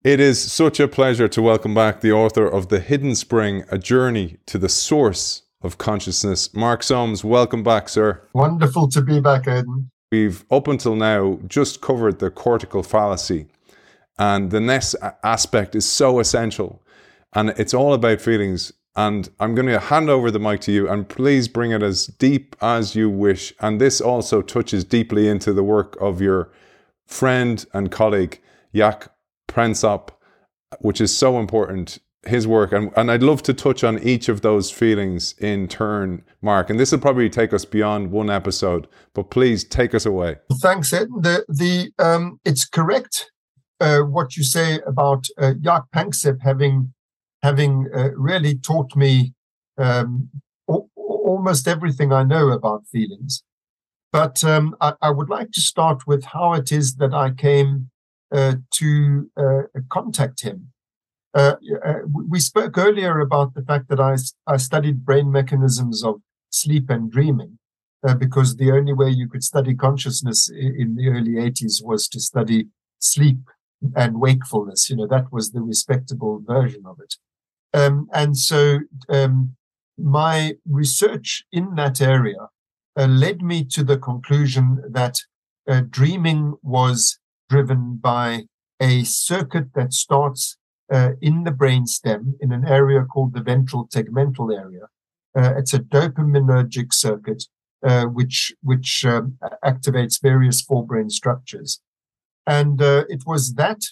It is such a pleasure to welcome back the author of The Hidden Spring, A Journey to the Source of Consciousness. Mark Soames, welcome back, sir. Wonderful to be back, Aidan. We've, up until now, just covered the cortical fallacy. And the next aspect is so essential. And it's all about feelings. And I'm going to hand over the mic to you. And please bring it as deep as you wish. And this also touches deeply into the work of your friend and colleague, Jaak Panksepp, which is so important, his work. And I'd love to touch on each of those feelings in turn, Mark. And this will probably take us beyond one episode, but please take us away. Thanks, Ed. It's correct what you say about Jaak Panksepp having really taught me almost everything I know about feelings. But I would like to start with how it is that I came to contact him. We spoke earlier about the fact that I studied brain mechanisms of sleep and dreaming, because the only way you could study consciousness in the early 80s was to study sleep and wakefulness. That was the respectable version of it. And so my research in that area led me to the conclusion that dreaming was driven by a circuit that starts in the brainstem in an area called the ventral tegmental area. It's a dopaminergic circuit which activates various forebrain structures, and it was that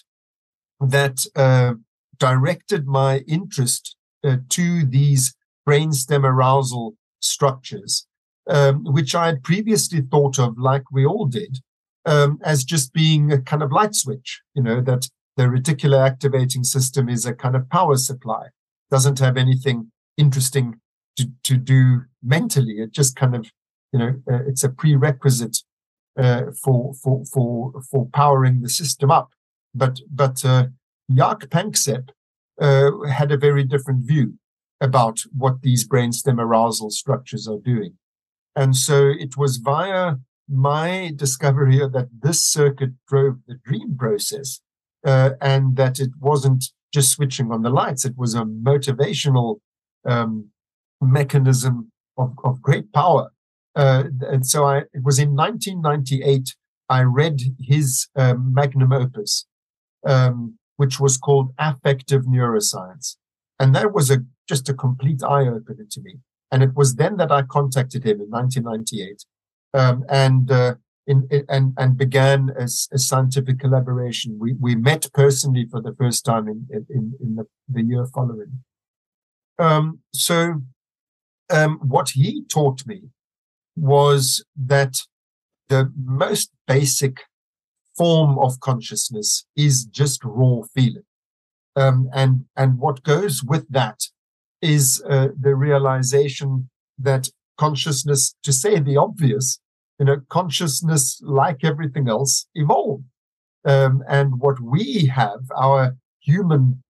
directed my interest to these brainstem arousal structures, which I had previously thought of, like we all did, as just being a kind of light switch, that the reticular activating system is a kind of power supply, doesn't have anything interesting to do mentally. It just kind of, it's a prerequisite for powering the system up. But Jaak Panksepp had a very different view about what these brainstem arousal structures are doing. And so it was via my discovery that this circuit drove the dream process, and that it wasn't just switching on the lights. It was a motivational mechanism of great power. And so it was in 1998, I read his magnum opus, which was called Affective Neuroscience. And that was just a complete eye-opener to me. And it was then that I contacted him in 1998. And began a scientific collaboration. We met personally for the first time in the year following. What he taught me was that the most basic form of consciousness is just raw feeling, and what goes with that is the realization that consciousness, to say the obvious, consciousness, like everything else, evolved. And what we have, our human,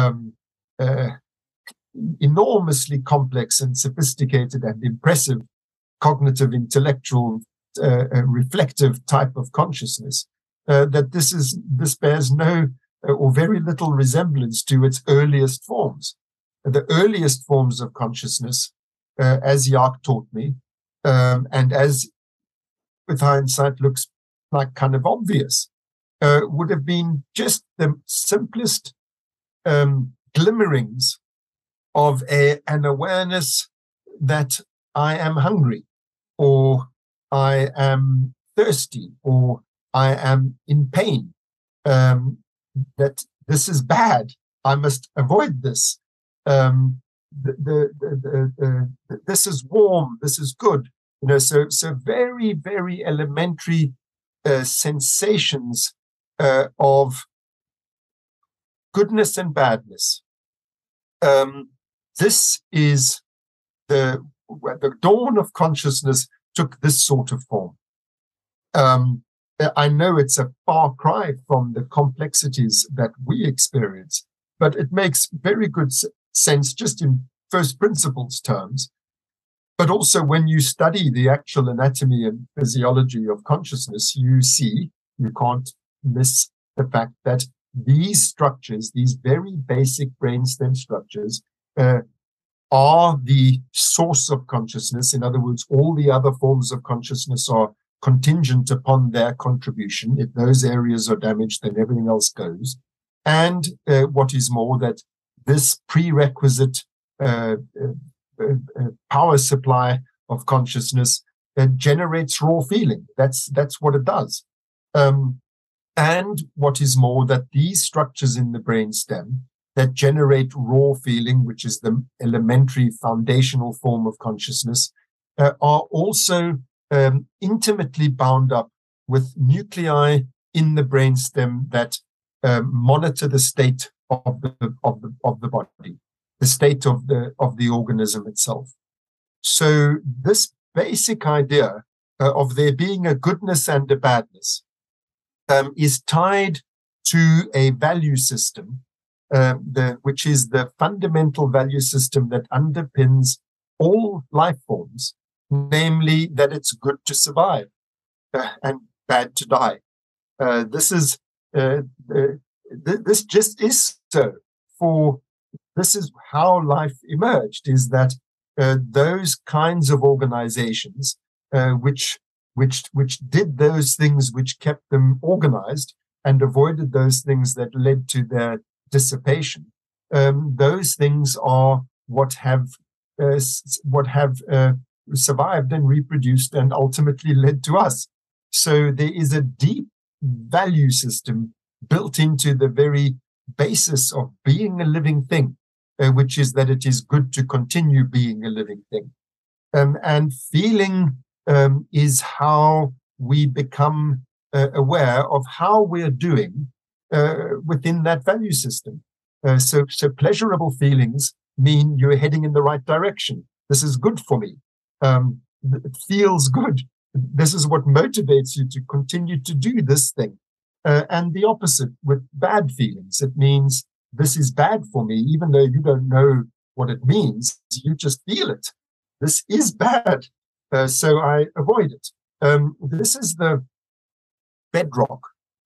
enormously complex and sophisticated and impressive cognitive, intellectual, reflective type of consciousness, that this bears no or very little resemblance to its earliest forms. The earliest forms of consciousness, as Jaak taught me, and as with hindsight looks like kind of obvious, would have been just the simplest glimmerings of an awareness that I am hungry, or I am thirsty, or I am in pain, that this is bad, I must avoid this. This is warm, this is good. So very, very elementary sensations of goodness and badness. This is the dawn of consciousness took this sort of form. I know it's a far cry from the complexities that we experience, but it makes very good sense just in first principles terms. But also when you study the actual anatomy and physiology of consciousness, you see, you can't miss the fact that these structures, these very basic brainstem structures, are the source of consciousness. In other words, all the other forms of consciousness are contingent upon their contribution. If those areas are damaged, then everything else goes. And what is more, that this prerequisite power supply of consciousness generates raw feeling. That's what it does. And what is more, that these structures in the brainstem that generate raw feeling, which is the elementary foundational form of consciousness, are also intimately bound up with nuclei in the brainstem that monitor the state of the body, the state of the organism itself. So this basic idea of there being a goodness and a badness is tied to a value system, which is the fundamental value system that underpins all life forms, namely that it's good to survive and bad to die. This just is so. This is how life emerged, is that those kinds of organizations which did those things which kept them organized and avoided those things that led to their dissipation. Those things are what have survived and reproduced and ultimately led to us. So there is a deep value system built into the very basis of being a living thing, which is that it is good to continue being a living thing. And feeling is how we become aware of how we're doing within that value system. So pleasurable feelings mean you're heading in the right direction. This is good for me. It feels good. This is what motivates you to continue to do this thing. And the opposite with bad feelings. It means this is bad for me, even though you don't know what it means. You just feel it. This is bad. So I avoid it. This is the bedrock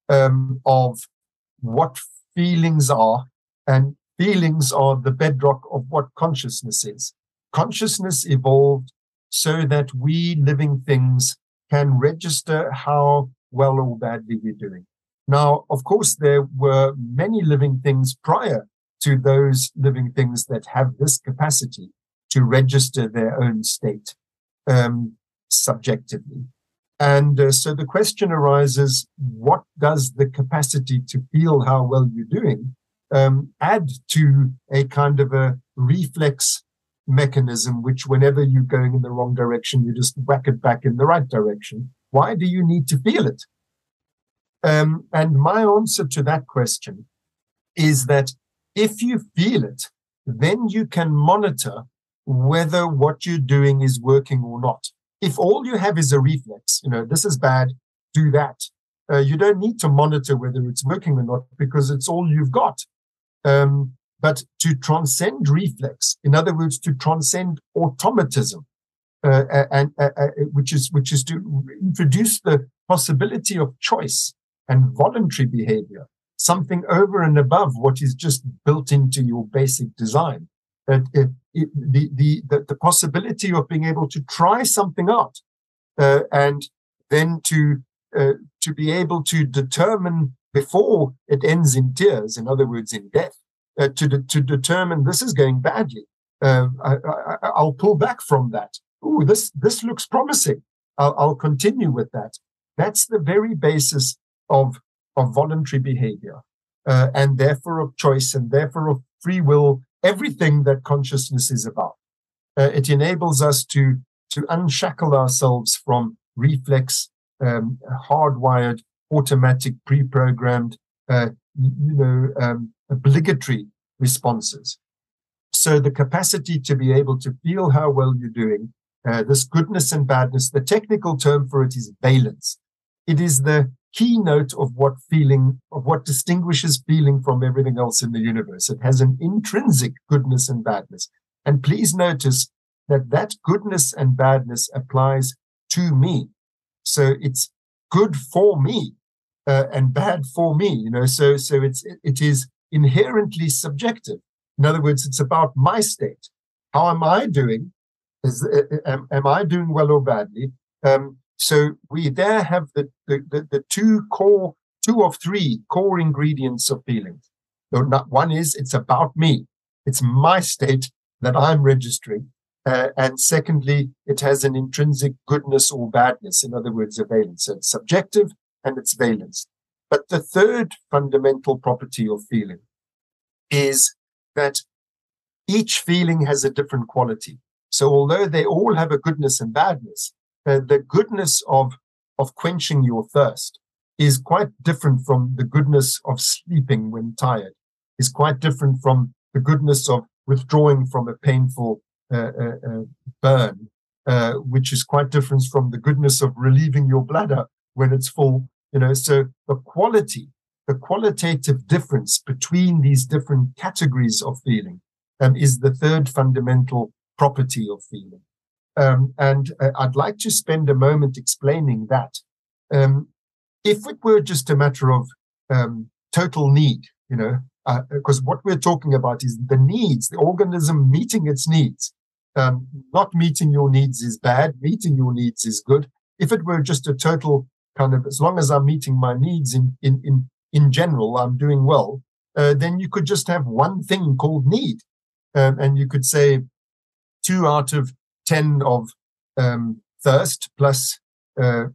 of what feelings are, and feelings are the bedrock of what consciousness is. Consciousness evolved so that we living things can register how well or badly we're doing. Now, of course, there were many living things prior to those living things that have this capacity to register their own state subjectively. And so the question arises, what does the capacity to feel how well you're doing add to a kind of a reflex mechanism, which whenever you're going in the wrong direction, you just whack it back in the right direction? Why do you need to feel it? And my answer to that question is that if you feel it, then you can monitor whether what you're doing is working or not. If all you have is a reflex, this is bad, do that. You don't need to monitor whether it's working or not, because it's all you've got. But to transcend reflex, in other words, to transcend automatism, which is to introduce the possibility of choice and voluntary behavior, something over and above what is just built into your basic design. The possibility of being able to try something out, and then to be able to determine before it ends in tears, in other words, in death, to determine this is going badly. I'll pull back from that. Ooh, this looks promising. I'll continue with that. That's the very basis of voluntary behavior, and therefore of choice, and therefore of free will, everything that consciousness is about. It enables us to unshackle ourselves from reflex, hardwired, automatic, pre-programmed, obligatory responses. So the capacity to be able to feel how well you're doing, this goodness and badness, the technical term for it is valence. It is the keynote of what distinguishes feeling from everything else in the universe. It has an intrinsic goodness and badness. And please notice that goodness and badness applies to me. So it's good for me. and bad for me. So it is inherently subjective. In other words, it's about my state. How am I doing? Am I doing well or badly? So we there have the two of three core ingredients of feelings. So one is it's about me. It's my state that I'm registering. And secondly, it has an intrinsic goodness or badness. In other words, a valence. So it's subjective and it's valence. But the third fundamental property of feeling is that each feeling has a different quality. So although they all have a goodness and badness, the goodness of quenching your thirst is quite different from the goodness of sleeping when tired, is quite different from the goodness of withdrawing from a painful burn, which is quite different from the goodness of relieving your bladder when it's full. So the qualitative difference between these different categories of feeling is the third fundamental property of feeling. And I'd like to spend a moment explaining that. If it were just a matter of total need, because what we're talking about is the needs, the organism meeting its needs. Not meeting your needs is bad, meeting your needs is good. If it were just a total kind of, as long as I'm meeting my needs in general, I'm doing well, then you could just have one thing called need. And you could say 2 out of 10 of thirst plus 8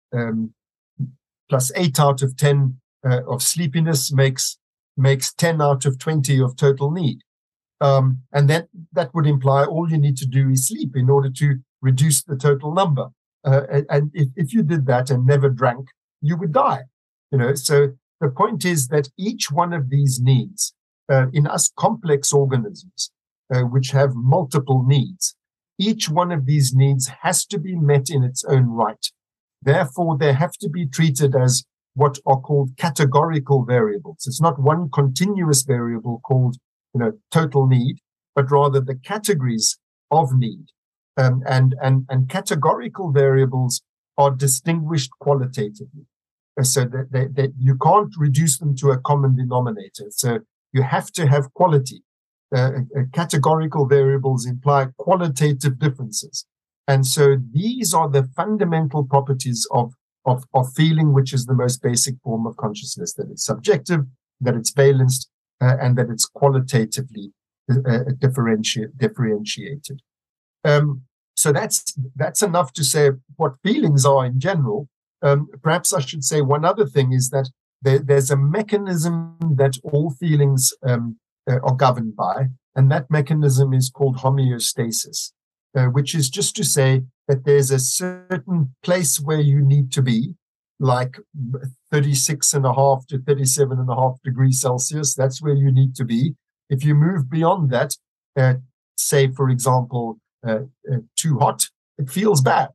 out of 10 of sleepiness makes 10 out of 20 of total need. And then that would imply all you need to do is sleep in order to reduce the total number. And if you did that and never drank, you would die. So the point is that each one of these needs in us complex organisms, which have multiple needs, each one of these needs has to be met in its own right. Therefore, they have to be treated as what are called categorical variables. It's not one continuous variable called, total need, but rather the categories of need. And categorical variables are distinguished qualitatively. So that you can't reduce them to a common denominator. So you have to have quality. Categorical variables imply qualitative differences. And so these are the fundamental properties of feeling, which is the most basic form of consciousness, that it's subjective, that it's valenced, and that it's qualitatively differentiated. So that's enough to say what feelings are in general. Perhaps I should say one other thing is that there's a mechanism that all feelings are governed by, and that mechanism is called homeostasis, which is just to say that there's a certain place where you need to be, like 36.5 to 37.5 degrees Celsius. That's where you need to be. If you move beyond that, say, for example, too hot, it feels bad.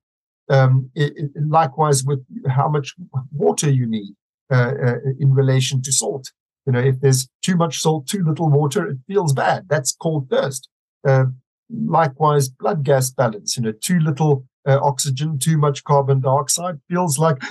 Likewise with how much water you need in relation to salt. If there's too much salt, too little water, it feels bad. That's called thirst. Likewise, blood gas balance. Too little oxygen, too much carbon dioxide feels like,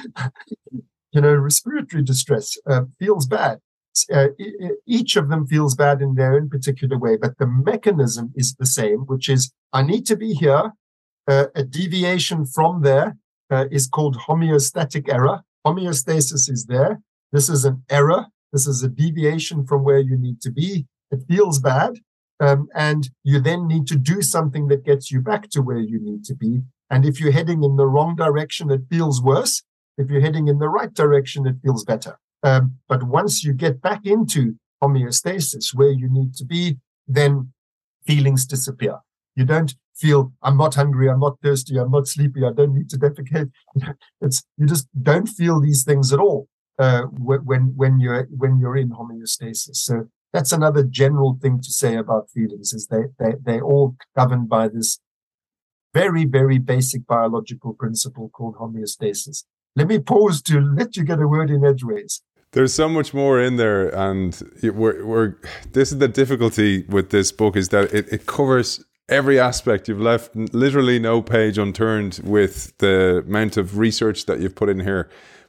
respiratory distress, feels bad. Each of them feels bad in their own particular way, but the mechanism is the same, which is I need to be here. A deviation from there is called homeostatic error. Homeostasis is there. This is an error. This is a deviation from where you need to be. It feels bad. And you then need to do something that gets you back to where you need to be. And if you're heading in the wrong direction, it feels worse. If you're heading in the right direction, it feels better. But once you get back into homeostasis, where you need to be, then feelings disappear. You don't feel, I'm not hungry, I'm not thirsty, I'm not sleepy, I don't need to defecate. You just don't feel these things at all when you're in homeostasis. So that's another general thing to say about feelings, is they're all governed by this very, very basic biological principle called homeostasis. Let me pause to let you get a word in edgeways. There's so much more in there, and this is the difficulty with this book, is that it covers every aspect. You've left literally no page unturned with the amount of research that you've put in here.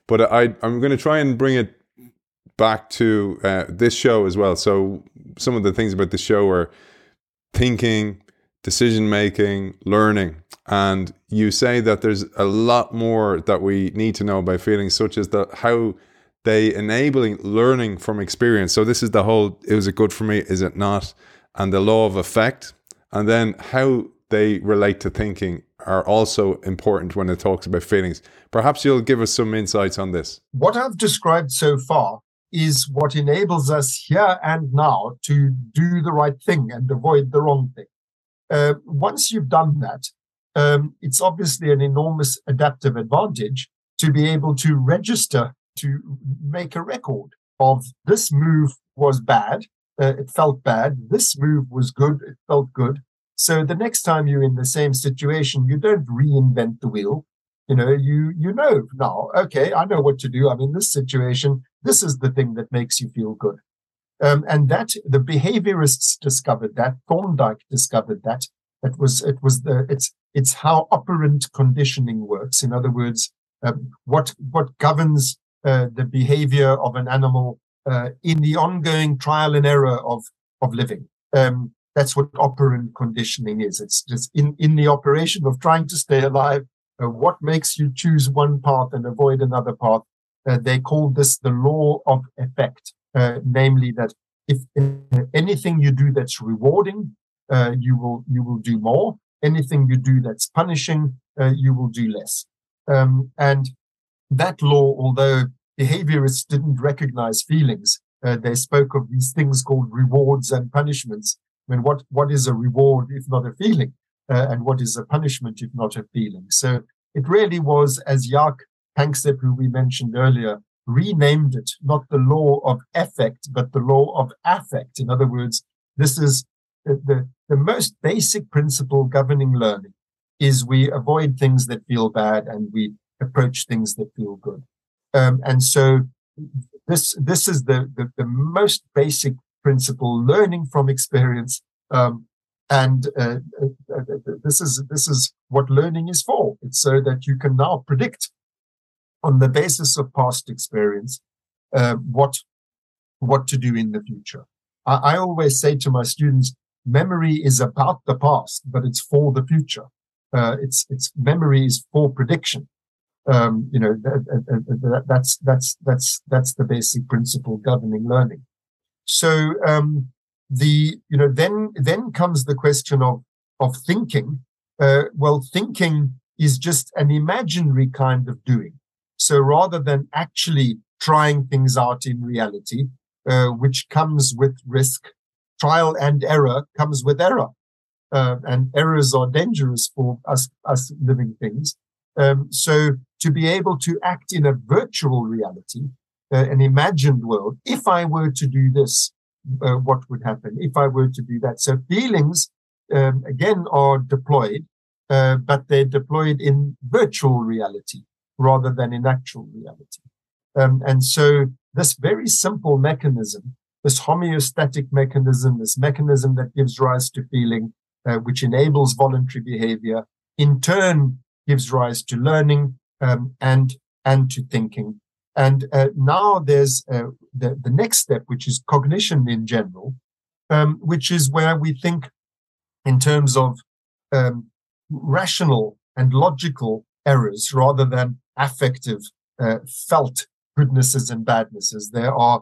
But I'm going to try and bring it back to this show as well. So some of the things about the show are thinking, decision making, learning. And you say that there's a lot more that we need to know about feelings, such as how they enabling learning from experience. So this is the whole, is it good for me? Is it not? And the law of effect. And then how they relate to thinking are also important when it talks about feelings. Perhaps you'll give us some insights on this. What I've described so far is what enables us here and now to do the right thing and avoid the wrong thing. Once you've done that, it's obviously an enormous adaptive advantage to be able to register, to make a record of this move was bad, it felt bad, this move was good, it felt good. So the next time you're in the same situation, you don't reinvent the wheel. You know now, okay, I know what to do. I'm in this situation. This is the thing that makes you feel good. And that the behaviorists discovered that, Thorndike discovered that. It's how operant conditioning works. In other words, what governs the behavior of an animal in the ongoing trial and error of living. That's what operant conditioning is. It's just in the operation of trying to stay alive. What makes you choose one path and avoid another path? They call this the law of effect, namely that if anything you do that's rewarding, you will do more. Anything you do that's punishing, you will do less. And that law, although behaviorists didn't recognize feelings, they spoke of these things called rewards and punishments. I mean, what is a reward if not a feeling? And what is a punishment if not a feeling? So it really was, as Jaak Panksepp, who we mentioned earlier, renamed it, not the law of effect, but the law of affect. In other words, this is the most basic principle governing learning, is we avoid things that feel bad and we approach things that feel good. And so this is the most basic principle, learning from experience. And this is what learning is for. It's so that you can now predict on the basis of past experience what to do in the future. I always say to my students, memory is about the past, but it's for the future. It's memory is for prediction. That's the basic principle governing learning. So then comes the question of thinking. Well, thinking is just an imaginary kind of doing. So rather than actually trying things out in reality, which comes with risk, trial and error comes with error. And errors are dangerous for us living things. So to be able to act in a virtual reality, an imagined world, if I were to do this, what would happen? If I were to do that. So feelings, again, are deployed, but they're deployed in virtual reality rather than in actual reality. And so this very simple mechanism, this homeostatic mechanism, this mechanism that gives rise to feeling, which enables voluntary behavior, in turn gives rise to learning and to thinking. And now there's the next step, which is cognition in general, which is where we think in terms of rational and logical errors rather than affective, felt goodnesses and badnesses. There are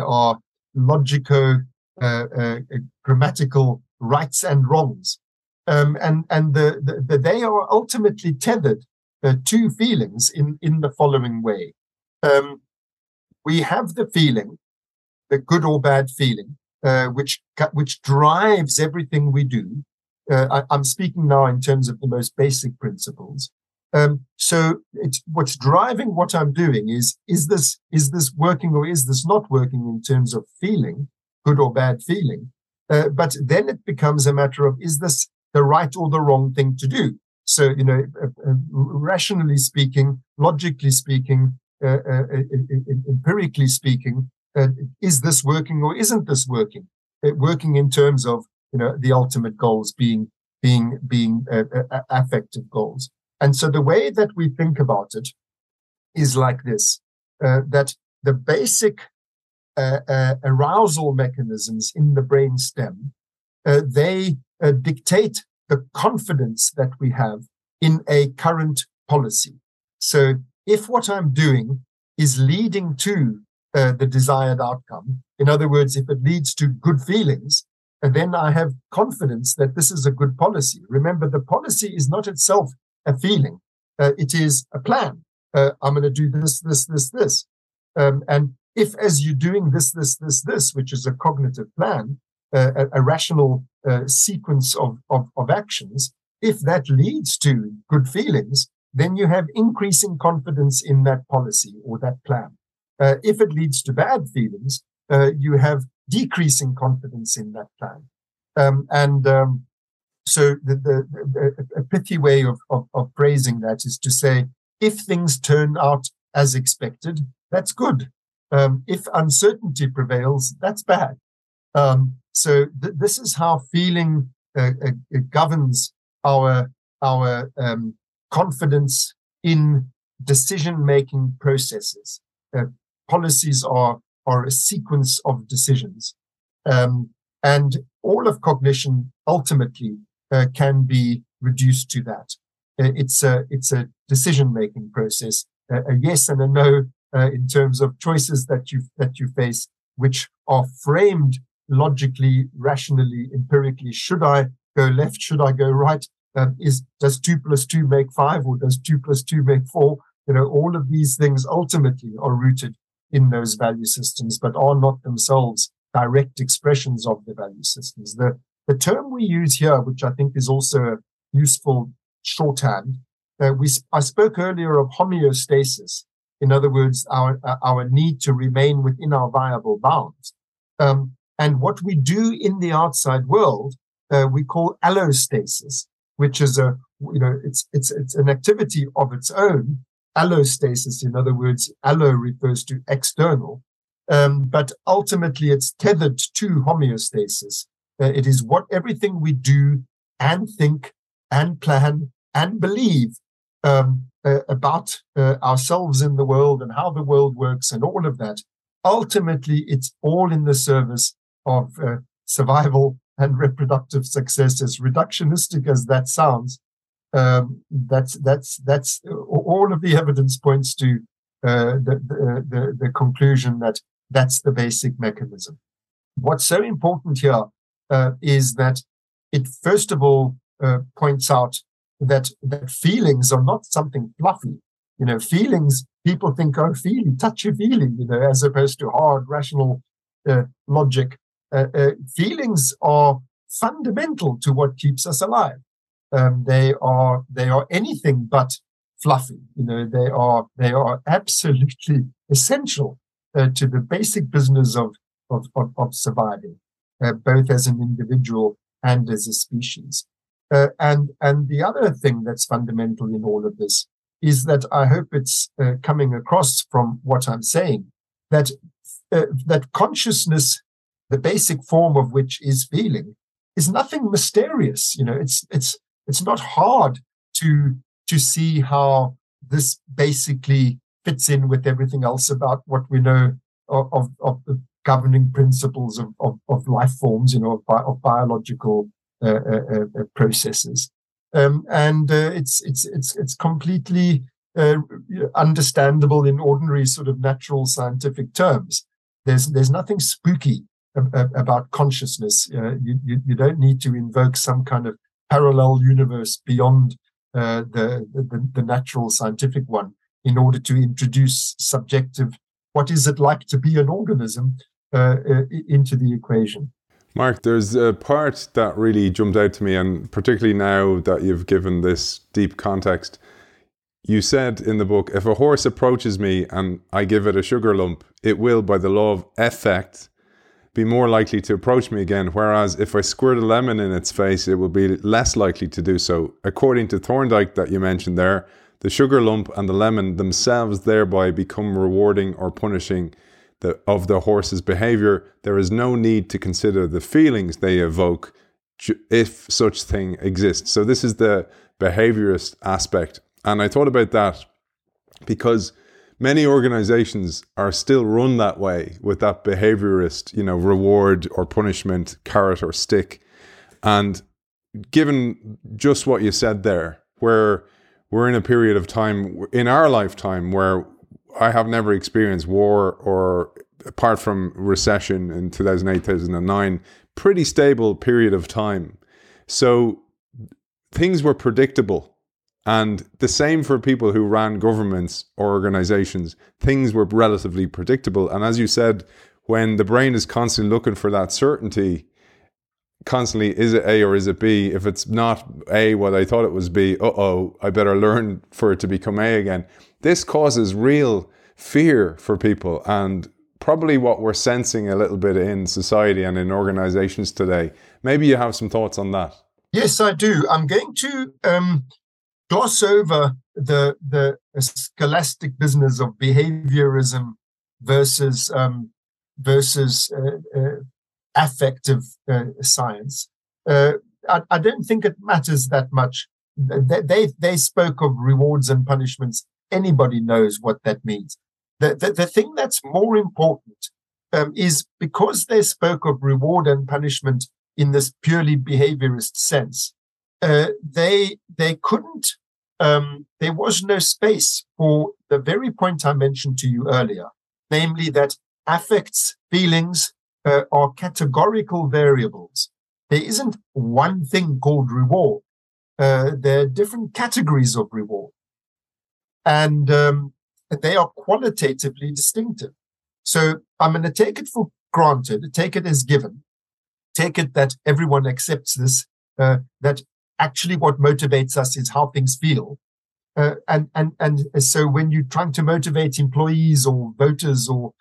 logico-grammatical rights and wrongs, and they are ultimately tethered to feelings in the following way. We have the feeling, the good or bad feeling, which drives everything we do. I'm speaking now in terms of the most basic principles. So what's driving what I'm doing is this working or is this not working in terms of feeling, good or bad feeling? But then it becomes a matter of, is this the right or the wrong thing to do? So, rationally speaking, logically speaking, empirically speaking, is this working or isn't this working? Working in terms of, the ultimate goals being affective goals. And so the way that we think about it is like this. that the basic arousal mechanisms in the brainstem, they dictate the confidence that we have in a current policy. So if what I'm doing is leading to the desired outcome, in other words, if it leads to good feelings, then I have confidence that this is a good policy. Remember, the policy is not itself a feeling. It is a plan. I'm going to do this, this, this, this. And if as you're doing this, which is a cognitive plan, a rational sequence of actions, if that leads to good feelings, then you have increasing confidence in that policy or that plan. If it leads to bad feelings, you have decreasing confidence in that plan. So a pithy way of phrasing that is to say, if things turn out as expected, that's good. If uncertainty prevails, that's bad. So this is how feeling governs our confidence in decision-making processes. Policies are a sequence of decisions. And all of cognition ultimately can be reduced to that. It's a decision-making process, a yes and a no in terms of choices that you face, which are framed logically, rationally, empirically. Should I go left? Should I go right? Does 2 + 2 make 5, or does 2 + 2 make 4? All of these things ultimately are rooted in those value systems, but are not themselves direct expressions of the value systems. The term we use here, which I think is also a useful shorthand, I spoke earlier of homeostasis. In other words, our need to remain within our viable bounds. And what we do in the outside world, we call allostasis, which is it's an activity of its own. Allostasis, in other words, allo refers to external, but ultimately it's tethered to homeostasis. It is what everything we do and think and plan and believe about ourselves in the world and how the world works and all of that. Ultimately, it's all in the service of survival and reproductive success. As reductionistic as that sounds, that's all of the evidence points to the conclusion that that's the basic mechanism. What's so important here is that it first of all points out that feelings are not something fluffy. Feelings, people think, oh, touchy-feely, as opposed to hard, rational logic. Feelings are fundamental to what keeps us alive. They are anything but fluffy. They are absolutely essential to the basic business of surviving, both as an individual and as a species. And the other thing that's fundamental in all of this is that I hope it's coming across from what I'm saying, that consciousness, the basic form of which is feeling, is nothing mysterious. It's not hard to see how this basically fits in with everything else about what we know of the governing principles of life forms, of biological processes. And it's completely understandable in ordinary sort of natural scientific terms. There's nothing spooky about consciousness. You don't need to invoke some kind of parallel universe beyond the natural scientific one in order to introduce subjective, what is it like to be an organism, into the equation. Mark, there's a part that really jumped out to me, and particularly now that you've given this deep context. You said in the book, if a horse approaches me and I give it a sugar lump, it will, by the law of effect, be more likely to approach me again, whereas if I squirt a lemon in its face, it will be less likely to do so. According to Thorndike that you mentioned there, the sugar lump and the lemon themselves thereby become rewarding or punishing of the horse's behavior. There is no need to consider the feelings they evoke if such thing exists. So this is the behaviorist aspect. And I thought about that because many organizations are still run that way, with that behaviorist, reward or punishment, carrot or stick. And given just what you said there, where we're in a period of time in our lifetime where I have never experienced war, or apart from recession in 2008, 2009, pretty stable period of time. So things were predictable. And the same for people who ran governments or organizations. Things were relatively predictable. And as you said, when the brain is constantly looking for that certainty, constantly, is it A or is it B? If it's not A, what I thought it was B, I better learn for it to become A again. This causes real fear for people, and probably what we're sensing a little bit in society and in organizations today. Maybe you have some thoughts on that. Yes, I do. I'm going to gloss over the scholastic business of behaviorism versus affective science. I don't think it matters that much. They spoke of rewards and punishments. Anybody knows what that means. The thing that's more important is, because they spoke of reward and punishment in this purely behaviorist sense, they couldn't. There was no space for the very point I mentioned to you earlier, namely that affects, feelings, are categorical variables. There isn't one thing called reward. There are different categories of reward, and they are qualitatively distinctive. So I'm going to take it for granted, take it as given, take it that everyone accepts this, that actually what motivates us is how things feel. And so when you're trying to motivate employees or voters or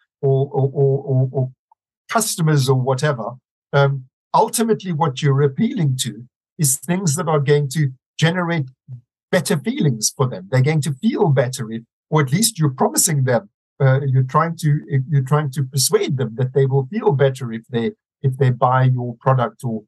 customers or whatever, ultimately what you're appealing to is things that are going to generate better feelings for them. They're going to feel better, or at least you're promising them. You're trying to persuade them that they will feel better if they buy your product or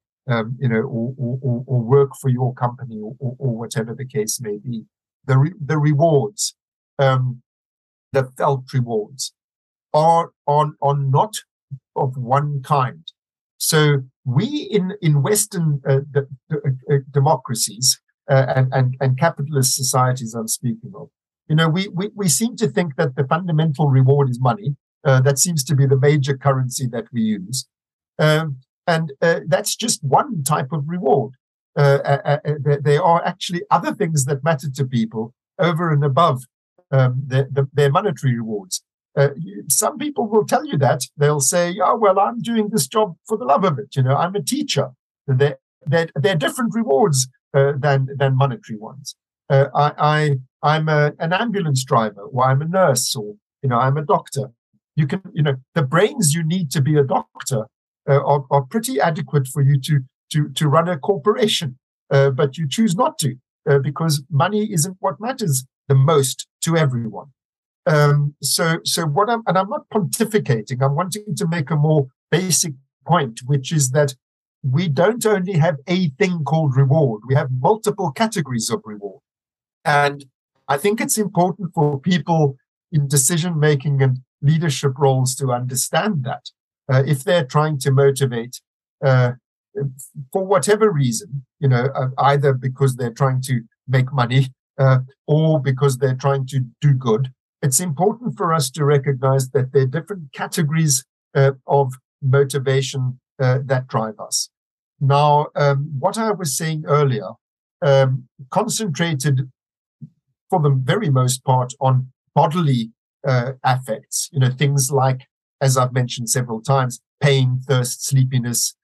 work for your company or whatever the case may be. The rewards, the felt rewards, are not of one kind. So we in Western democracies and capitalist societies I'm speaking of, we seem to think that the fundamental reward is money. That seems to be the major currency that we use. And that's just one type of reward. There are actually other things that matter to people over and above their monetary rewards. Some people will tell you that. They'll say, "Oh, well, I'm doing this job for the love of it. I'm a teacher." They're different rewards than monetary ones. I'm an ambulance driver, or I'm a nurse, or I'm a doctor. The brains you need to be a doctor are pretty adequate for you to run a corporation, but you choose not to because money isn't what matters the most to everyone. So what I'm not pontificating. I'm wanting to make a more basic point, which is that we don't only have a thing called reward. We have multiple categories of reward, and I think it's important for people in decision-making and leadership roles to understand that if they're trying to motivate for whatever reason, either because they're trying to make money or because they're trying to do good, it's important for us to recognize that there are different categories of motivation that drive us. Now, what I was saying earlier concentrated for the very most part on bodily affects, things like, as I've mentioned several times, pain, thirst, sleepiness,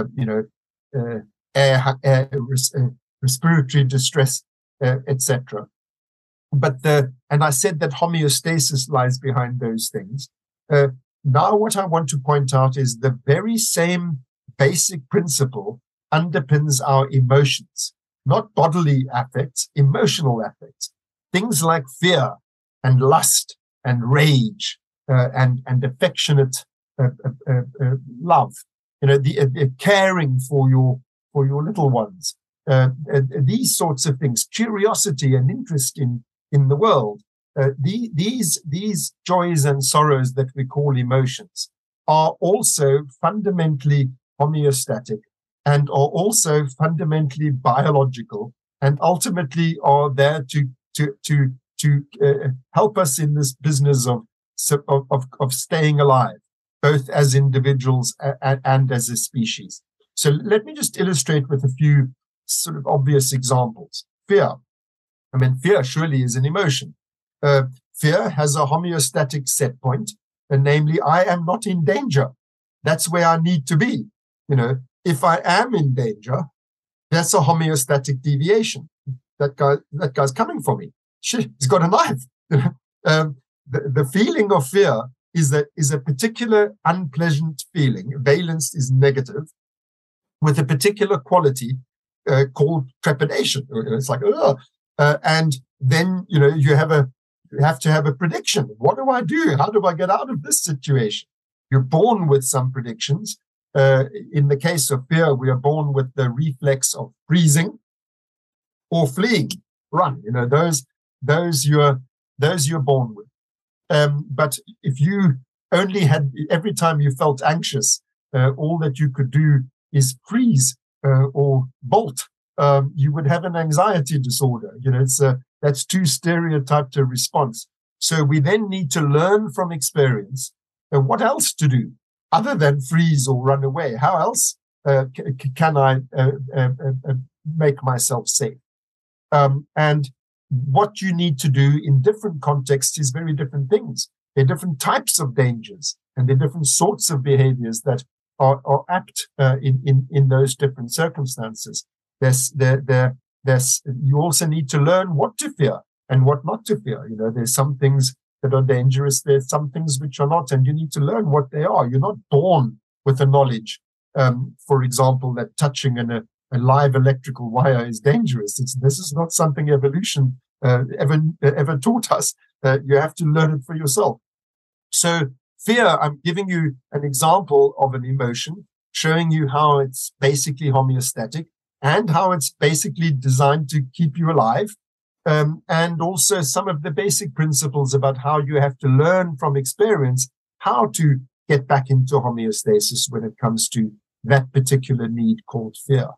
respiratory distress, etc. And I said that homeostasis lies behind those things. Now what I want to point out is the very same basic principle underpins our emotions, not bodily affects, emotional affects. Things like fear and lust and rage and affectionate love, the caring for your little ones, these sorts of things, curiosity and interest in the world, these joys and sorrows that we call emotions are also fundamentally homeostatic and are also fundamentally biological, and ultimately are there to help us in this business of staying alive, both as individuals and as a species. So let me just illustrate with a few sort of obvious examples. Fear. I mean, fear surely is an emotion. Fear has a homeostatic set point, and namely, I am not in danger. That's where I need to be. If I am in danger, that's a homeostatic deviation. That guy's coming for me. Shit, he's got a knife. The feeling of fear is a particular unpleasant feeling. Valence is negative, with a particular quality called trepidation. It's like, and then you have to have a prediction. What do I do? How do I get out of this situation? You're born with some predictions. In the case of fear, we are born with the reflex of freezing or fleeing, run. Those you're born with. But if you only had, every time you felt anxious, all that you could do is freeze or bolt, you would have an anxiety disorder. That's too stereotyped a response. So we then need to learn from experience what else to do other than freeze or run away. How else can I make myself safe? And what you need to do in different contexts is very different things. There are different types of dangers, and there are different sorts of behaviors that are apt in those different circumstances. You also need to learn what to fear and what not to fear. There's some things that are dangerous. There's some things which are not, and you need to learn what they are. You're not born with the knowledge, for example, that touching a live electrical wire is dangerous. This is not something evolution ever taught us. You have to learn it for yourself. So fear, I'm giving you an example of an emotion, showing you how it's basically homeostatic and how it's basically designed to keep you alive. And also some of the basic principles about how you have to learn from experience how to get back into homeostasis when it comes to that particular need called fear.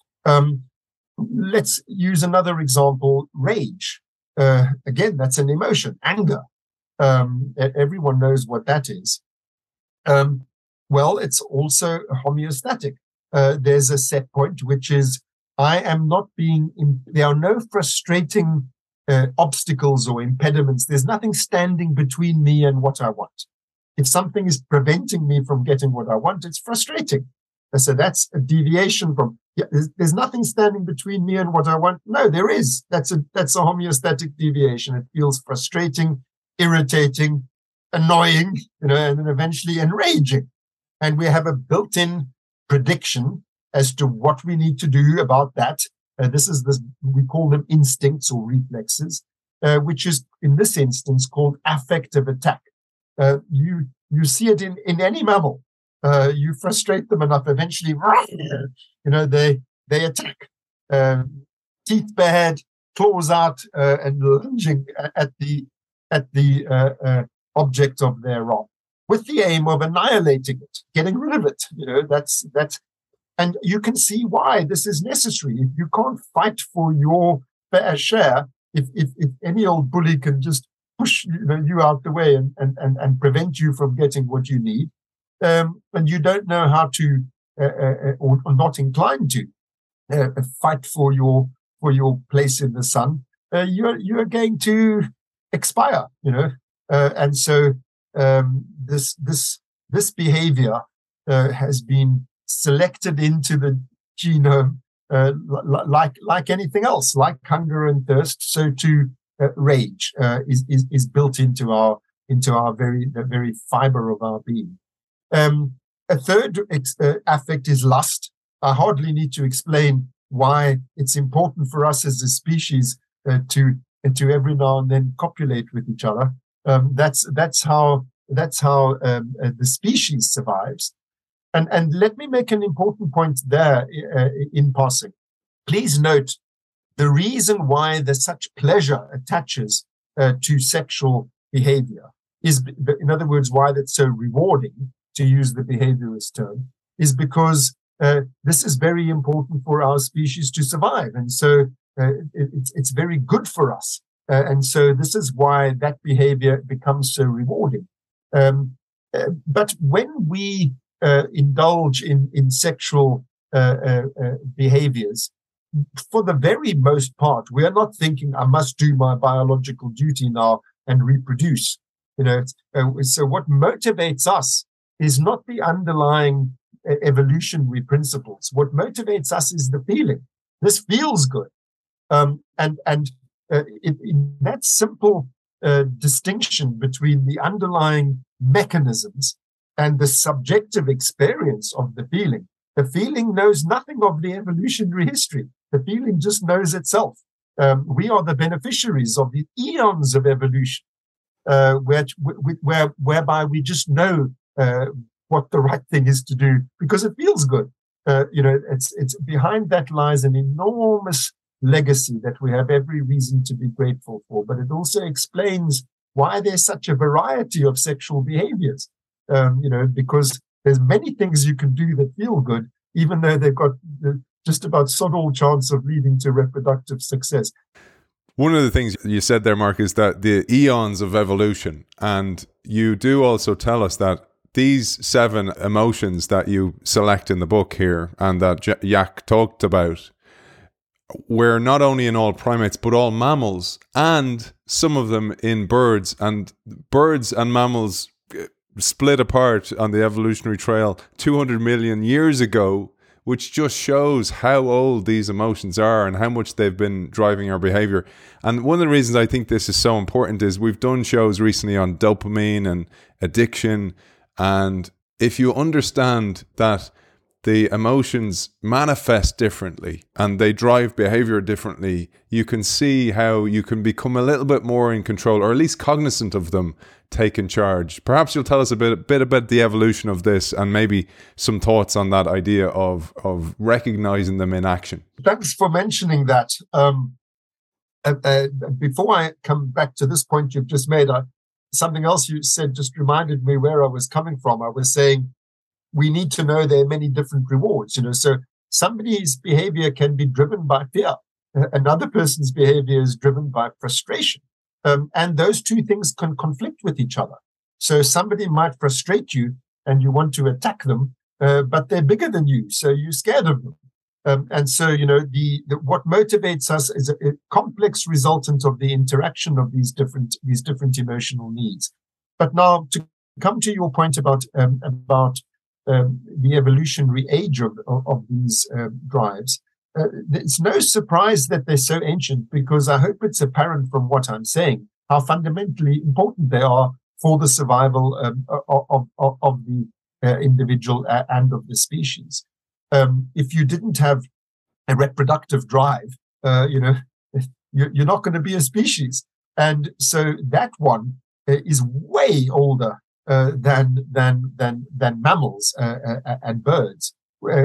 Let's use another example, rage. Again, that's an emotion, anger. Everyone knows what that is. Well, it's also homeostatic. There's a set point, which is there are no frustrating obstacles or impediments. There's nothing standing between me and what I want. If something is preventing me from getting what I want, it's frustrating. So that's a deviation from, there's nothing standing between me and what I want. No, there is. That's a homeostatic deviation. It feels frustrating, irritating, annoying, and then eventually enraging. And we have a built-in prediction as to what we need to do about that. We call them instincts or reflexes, which is in this instance called affective attack. You see it in any mammal. You frustrate them enough, eventually, they attack. Teeth bared, claws out, and lunging at the object of their wrath, with the aim of annihilating it, getting rid of it. That's. And you can see why this is necessary. If you can't fight for your fair share, if any old bully can just push you out the way and prevent you from getting what you need, and you don't know how to or not inclined to fight for your place in the sun, you're going to expire. And so this behavior has been selected into the genome like anything else, like hunger and thirst. So too rage is built into our the very fiber of our being. A third affect is lust. I hardly need to explain why it's important for us as a species to every now and then copulate with each other. That's how the species survives. And let me make an important point there in passing. Please note the reason why there's such pleasure attaches to sexual behavior in other words, why that's so rewarding, to use the behaviorist term, is because this is very important for our species to survive. And so it's very good for us. And so this is why that behavior becomes so rewarding. But when we indulge in sexual behaviors, for the very most part, we are not thinking, I must do my biological duty now and reproduce. So what motivates us is not the underlying evolutionary principles. What motivates us is the feeling. This feels good. In that simple distinction between the underlying mechanisms and the subjective experience of the feeling knows nothing of the evolutionary history. The feeling just knows itself. We are the beneficiaries of the eons of evolution, whereby we just know what the right thing is to do because it feels good. It's behind that lies an enormous legacy that we have every reason to be grateful for. But it also explains why there's such a variety of sexual behaviors. Because there's many things you can do that feel good, even though they've got just about sod all chance of leading to reproductive success. One of the things you said there, Mark, is that the eons of evolution, and you do also tell us that these 7 emotions that you select in the book here and that Jack talked about were not only in all primates but all mammals, and some of them in birds. And birds and mammals split apart on the evolutionary trail 200 million years ago, which just shows how old these emotions are and how much they've been driving our behavior. And one of the reasons I think this is so important is we've done shows recently on dopamine and addiction. And if you understand that the emotions manifest differently and they drive behavior differently, you can see how you can become a little bit more in control, or at least cognizant of them, taking charge. Perhaps you'll tell us a bit about the evolution of this and maybe some thoughts on that idea of recognizing them in action. Thanks for mentioning that. Before I come back to this point you've just made, something else you said just reminded me where I was coming from. I was saying we need to know there are many different rewards. So somebody's behavior can be driven by fear. Another person's behavior is driven by frustration. And those two things can conflict with each other. So somebody might frustrate you and you want to attack them, but they're bigger than you, so you're scared of them. And so, what motivates us is a complex resultant of the interaction of these different emotional needs. But now, to come to your point about the evolutionary age of these drives, it's no surprise that they're so ancient, because I hope it's apparent from what I'm saying how fundamentally important they are for the survival of the individual and of the species. If you didn't have a reproductive drive, you're not going to be a species. And so that one is way older than mammals and birds.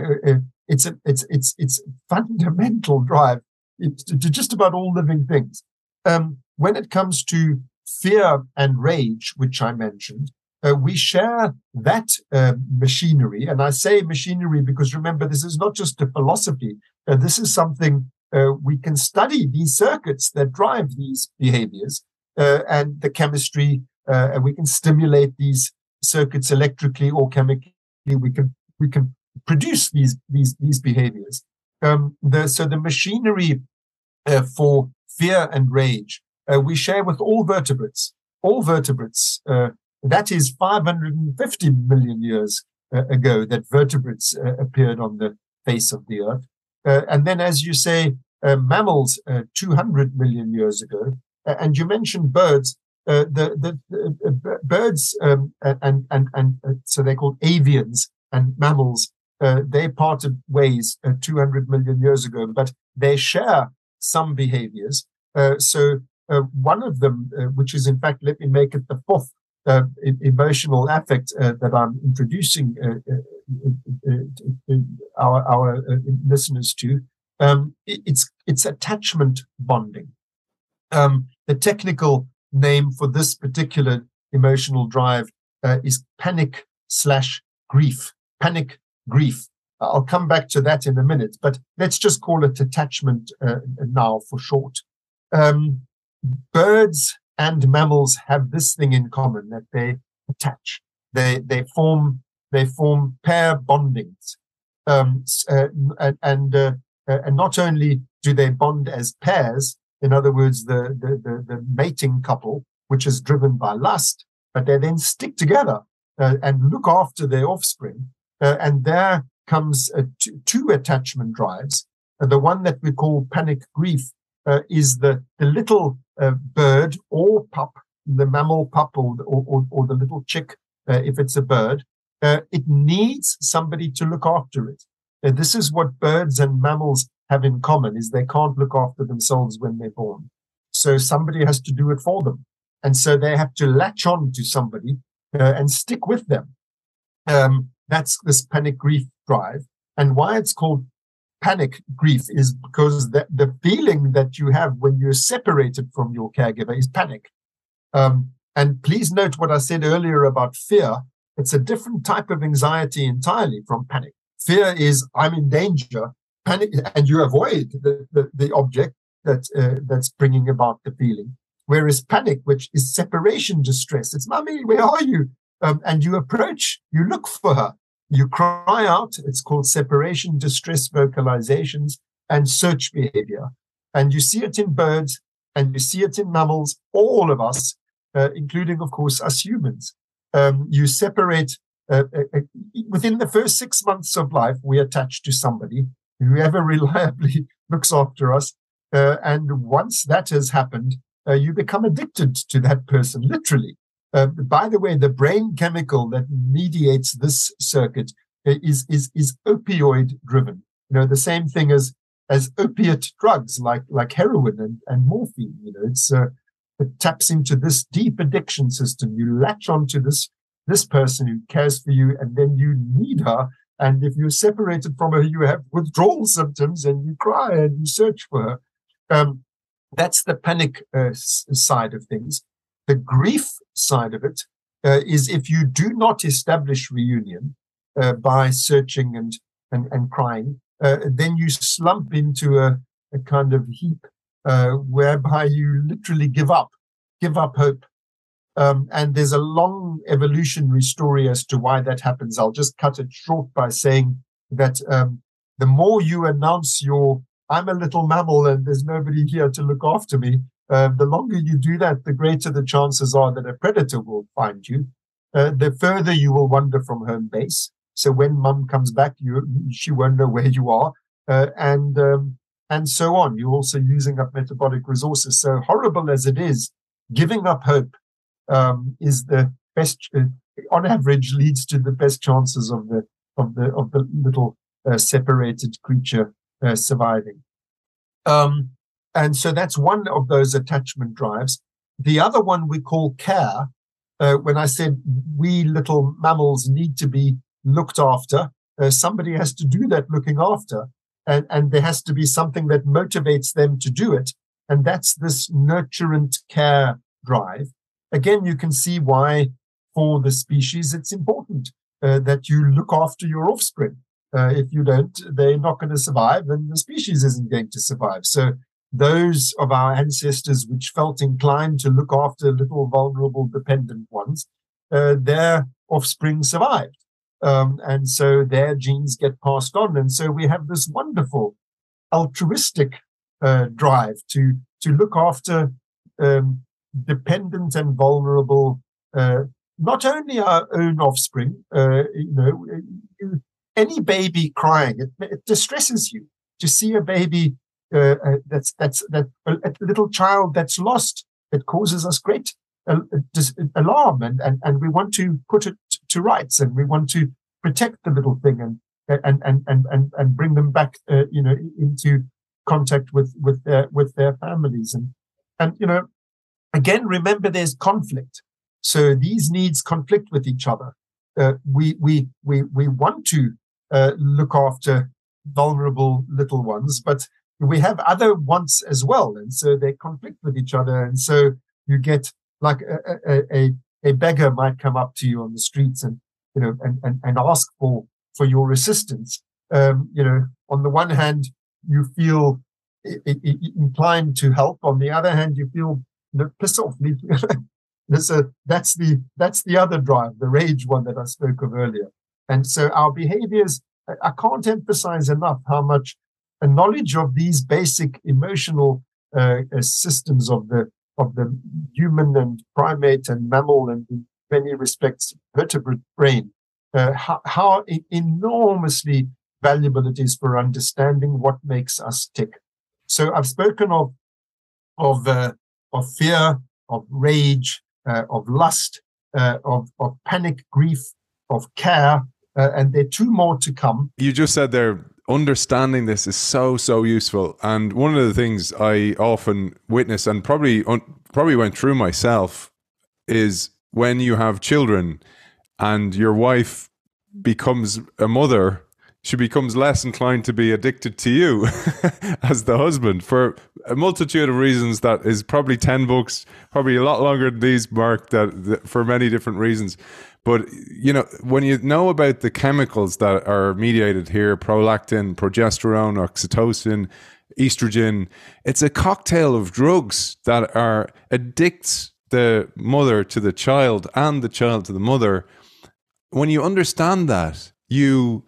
It's fundamental drive to just about all living things. When it comes to fear and rage, which I mentioned, we share that machinery. And I say machinery because, remember, this is not just a philosophy. This is something we can study, these circuits that drive these behaviors and the chemistry. And we can stimulate these circuits electrically or chemically. We can produce these behaviors. So the machinery for fear and rage we share with all vertebrates. All vertebrates. That is 550 million years ago that vertebrates appeared on the face of the earth. And then, as you say, mammals 200 million years ago. And you mentioned birds. The birds and so they're called avians and mammals. They parted ways 200 million years ago, but they share some behaviors. So one of them, which is in fact, let me make it the fourth emotional affect that I'm introducing our listeners to, it's attachment bonding. The technical name for this particular emotional drive is panic/grief. Panic, grief. I'll come back to that in a minute, but let's just call it attachment now for short. Birds and mammals have this thing in common, that they attach. They form pair bondings, and not only do they bond as pairs, in other words, the mating couple, which is driven by lust, but they then stick together and look after their offspring, and there comes two attachment drives. The one that we call panic grief is the little bird or pup, the mammal pup or the little chick, if it's a bird. It needs somebody to look after it. This is what birds and mammals have in common, is they can't look after themselves when they're born. So somebody has to do it for them. And so they have to latch on to somebody and stick with them. That's this panic grief drive. And why it's called panic grief is because the feeling that you have when you're separated from your caregiver is panic. And please note what I said earlier about fear. It's a different type of anxiety entirely from panic. Fear is, I'm in danger. Panic, and you avoid the object that's bringing about the feeling. Whereas panic, which is separation distress, it's, Mummy, where are you? And you approach, you look for her, you cry out. It's called separation distress vocalizations and search behavior. And you see it in birds and you see it in mammals, all of us, including, of course, us humans. You separate, within the first 6 months of life, we attach to somebody, whoever reliably looks after us. And once that has happened, you become addicted to that person, literally. By the way, the brain chemical that mediates this circuit is opioid driven. You know, the same thing as opiate drugs like heroin and morphine. You know, it taps into this deep addiction system. You latch onto this person who cares for you, and then you need her. And if you're separated from her, you have withdrawal symptoms and you cry and you search for her. That's the panic side of things. The grief side of it is if you do not establish reunion by searching and crying, then you slump into a kind of heap whereby you literally give up hope. And there's a long evolutionary story as to why that happens. I'll just cut it short by saying that the more you announce I'm a little mammal and there's nobody here to look after me, the longer you do that, the greater the chances are that a predator will find you. The further you will wander from home base. So when mum comes back, she won't know where you are, and so on. You're also using up metabolic resources. So horrible as it is, giving up hope is the best. On average, leads to the best chances of the little separated creature surviving. And so that's one of those attachment drives. The other one we call care. When I said we little mammals need to be looked after, somebody has to do that looking after. And there has to be something that motivates them to do it. And that's this nurturant care drive. Again, you can see why for the species it's important that you look after your offspring. If you don't, they're not going to survive and the species isn't going to survive. So those of our ancestors which felt inclined to look after little vulnerable dependent ones, their offspring survived. And so their genes get passed on. And so we have this wonderful altruistic drive to look after dependent and vulnerable, not only our own offspring. Any baby crying, it distresses you to see a baby that's a little child that's lost. It causes us great alarm, and we want to put it to rights, and we want to protect the little thing and bring them back, into contact with their families, and again, remember there's conflict. So these needs conflict with each other. We want to look after vulnerable little ones, but we have other wants as well, and so they conflict with each other, and so you get like a beggar might come up to you on the streets and and ask for your assistance. On the one hand, you feel inclined to help. On the other hand, you feel piss off. That's the other drive, the rage one that I spoke of earlier. And so our behaviors, I can't emphasize enough how much a knowledge of these basic emotional systems of the human and primate and mammal and in many respects vertebrate brain, how enormously valuable it is for understanding what makes us tick. So I've spoken of fear, of rage, of lust, of panic, grief, of care, and there are two more to come. You just said there, understanding this is so useful. And one of the things I often witness and probably went through myself is when you have children and your wife becomes a mother, she becomes less inclined to be addicted to you as the husband for a multitude of reasons. That is probably 10 books, probably a lot longer than these, Mark, that for many different reasons. But, when you know about the chemicals that are mediated here, prolactin, progesterone, oxytocin, estrogen, it's a cocktail of drugs that addicts the mother to the child and the child to the mother. When you understand that, you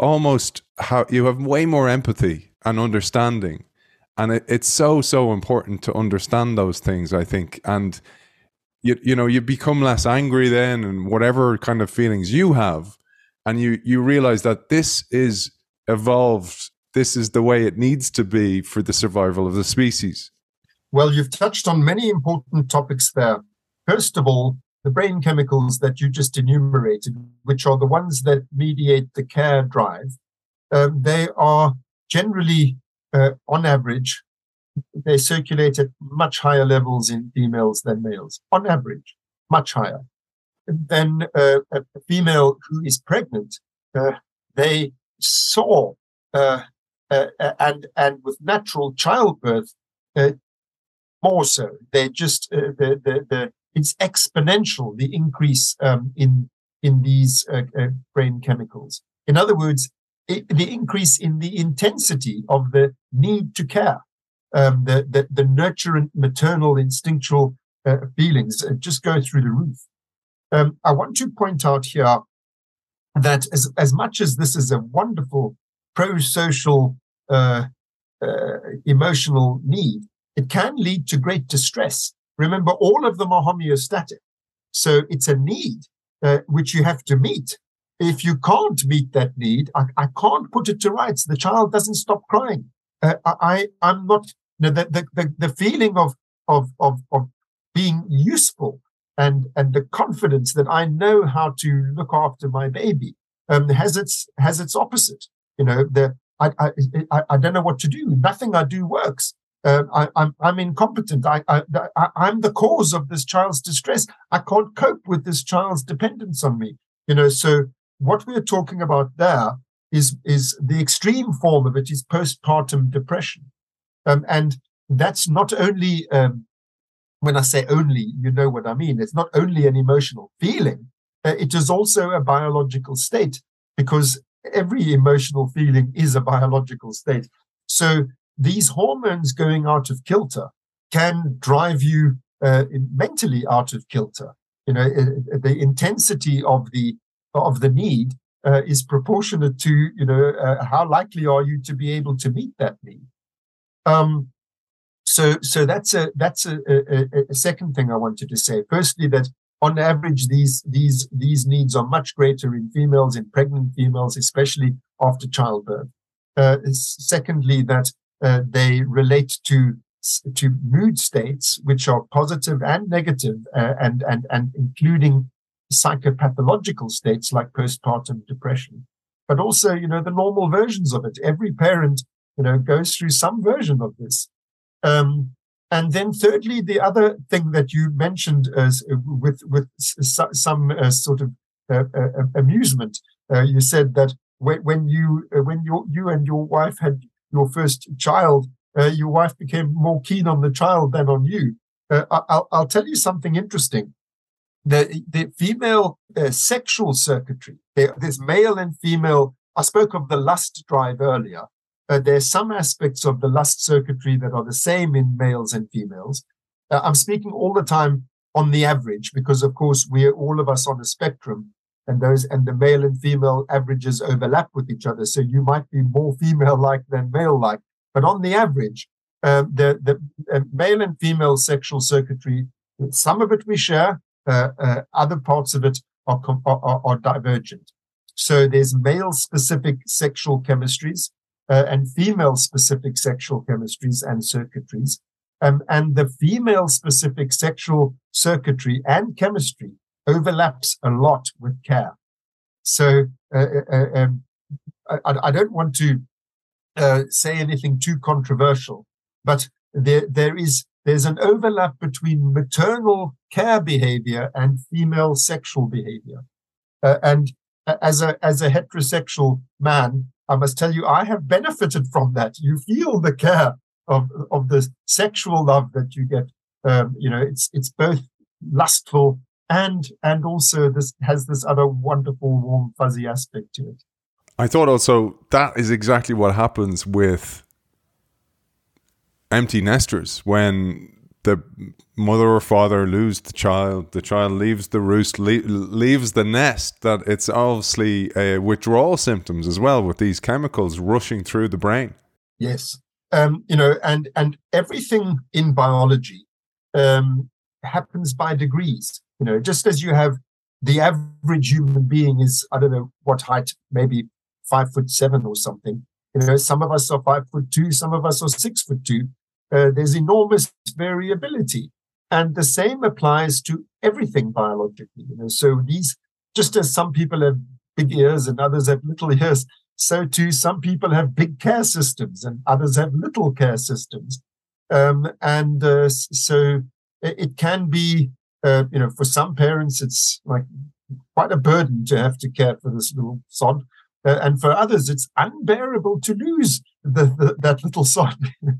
have way more empathy and understanding. And it's so important to understand those things, I think. And you become less angry then, and whatever kind of feelings you have, and you realize that this is evolved. This is the way it needs to be for the survival of the species. Well, you've touched on many important topics there. First of all, the brain chemicals that you just enumerated, which are the ones that mediate the care drive, they are generally, on average, they circulate at much higher levels in females than males. On average, much higher. Then a female who is pregnant, they soar, and with natural childbirth, more so. They just it's exponential, the increase in these brain chemicals. In other words, the increase in the intensity of the need to care. The nurturant, maternal, instinctual feelings just go through the roof. I want to point out here that as much as this is a wonderful pro-social emotional need, it can lead to great distress. Remember, all of them are homeostatic. So it's a need which you have to meet. If you can't meet that need, I can't put it to rights. The child doesn't stop crying. I'm not... The feeling of being useful and the confidence that I know how to look after my baby has its opposite. I don't know what to do. Nothing I do works. I'm incompetent. I'm the cause of this child's distress. I can't cope with this child's dependence on me. So what we're talking about there is the extreme form of it is postpartum depression. And that's not only, when I say only, you know what I mean. It's not only an emotional feeling. It is also a biological state, because every emotional feeling is a biological state. So these hormones going out of kilter can drive you mentally out of kilter. The intensity of the need is proportionate to how likely are you to be able to meet that need. So that's a second thing I wanted to say. Firstly, that on average these needs are much greater in females, in pregnant females, especially after childbirth. Secondly, that they relate to mood states which are positive and negative, and including psychopathological states like postpartum depression, but also the normal versions of it. Every parent goes through some version of this. And then thirdly, the other thing that you mentioned with some sort of amusement, you said that when you and your wife had your first child, your wife became more keen on the child than on you. I'll tell you something interesting. The female sexual circuitry, there's male and female. I spoke of the lust drive earlier. There's some aspects of the lust circuitry that are the same in males and females. I'm speaking all the time on the average, because of course we're all of us on a spectrum, and the male and female averages overlap with each other. So you might be more female-like than male-like, but on the average, the male and female sexual circuitry, some of it we share, other parts of it are divergent. So there's male-specific sexual chemistries and female-specific sexual chemistries and circuitries. And the female-specific sexual circuitry and chemistry overlaps a lot with care. So I don't want to say anything too controversial, but there's an overlap between maternal care behavior and female sexual behavior. And as a heterosexual man, I must tell you, I have benefited from that. You feel the care of the sexual love that you get. It's both lustful and also this has this other wonderful, warm, fuzzy aspect to it. I thought also that is exactly what happens with empty nesters when the mother or father lose the child leaves the roost, leaves the nest, that it's obviously withdrawal symptoms as well, with these chemicals rushing through the brain. Yes. And everything in biology happens by degrees. Just as you have the average human being is, I don't know what height, maybe 5'7" or something. Some of us are 5'2", some of us are 6'2". There's enormous variability, and the same applies to everything biologically. So these, just as some people have big ears and others have little ears, so too some people have big care systems and others have little care systems. So it can be, for some parents, it's like quite a burden to have to care for this little sod. And for others, it's unbearable to lose that little sod.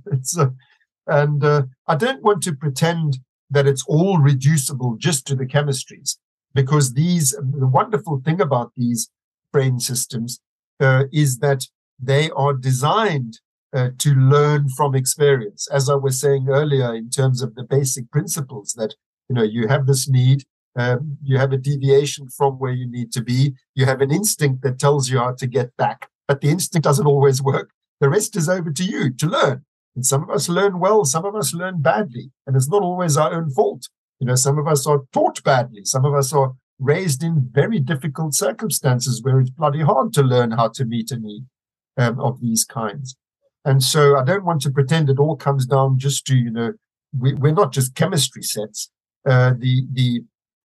I don't want to pretend that it's all reducible just to the chemistries, because the wonderful thing about these brain systems is that they are designed to learn from experience. As I was saying earlier, in terms of the basic principles that, you have this need, you have a deviation from where you need to be, you have an instinct that tells you how to get back, but the instinct doesn't always work. The rest is over to you to learn. And some of us learn well, some of us learn badly, and it's not always our own fault. Some of us are taught badly, some of us are raised in very difficult circumstances where it's bloody hard to learn how to meet a need of these kinds. And so I don't want to pretend it all comes down just to, we're not just chemistry sets. The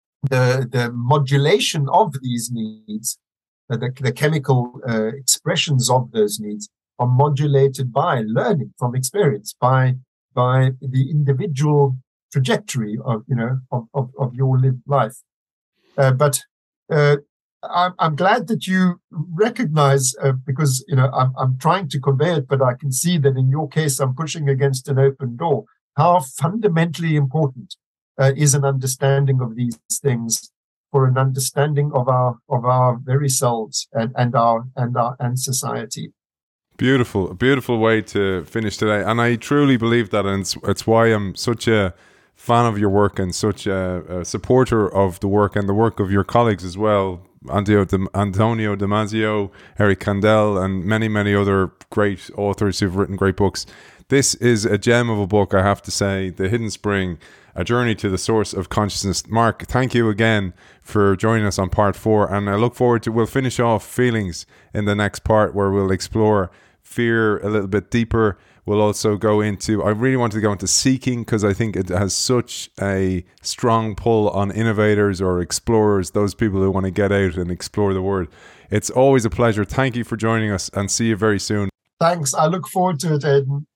modulation of these needs, the chemical expressions of those needs are modulated by learning from experience, by the individual trajectory of your lived life. But I'm glad that you recognize, because I'm trying to convey it, but I can see that in your case I'm pushing against an open door. How fundamentally important is an understanding of these things for an understanding of our very selves and society. Beautiful, a beautiful way to finish today, and I truly believe that, and it's why I'm such a fan of your work and such a supporter of the work and the work of your colleagues as well, Antonio Damasio, Eric Kandel, and many, many other great authors who've written great books. This is a gem of a book, I have to say, The Hidden Spring, A Journey to the Source of Consciousness. Mark, thank you again for joining us on part 4, and I look forward to, we'll finish off feelings in the next part, where we'll explore fear a little bit deeper. We'll also go into, I really wanted to go into seeking, because I think it has such a strong pull on innovators or explorers, those people who want to get out and explore the world. It's always a pleasure. Thank you for joining us, and see you very soon. Thanks. I look forward to it, Aidan.